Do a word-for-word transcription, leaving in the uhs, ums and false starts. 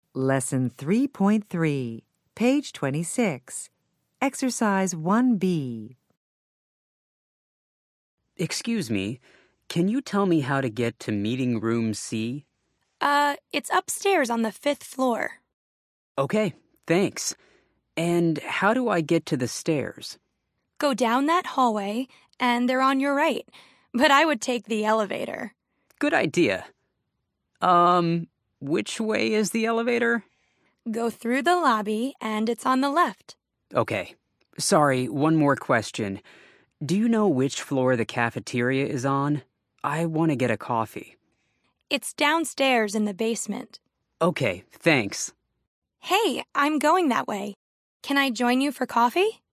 Lesson three point three, page twenty-six. Exercise one B. Excuse me, can you tell me how to get to meeting room C? Uh, it's upstairs on the fifth floor. Okay, thanks. And how do I get to the stairs? Go down that hallway, and they're on your right. But I would take the elevator. Good idea. Um, which way is the elevator? Go through the lobby, and it's on the left. Okay. Sorry, one more question. Do you know which floor the cafeteria is on? I want to get a coffee. It's downstairs in the basement. Okay, thanks. Hey, I'm going that way. Can I join you for coffee?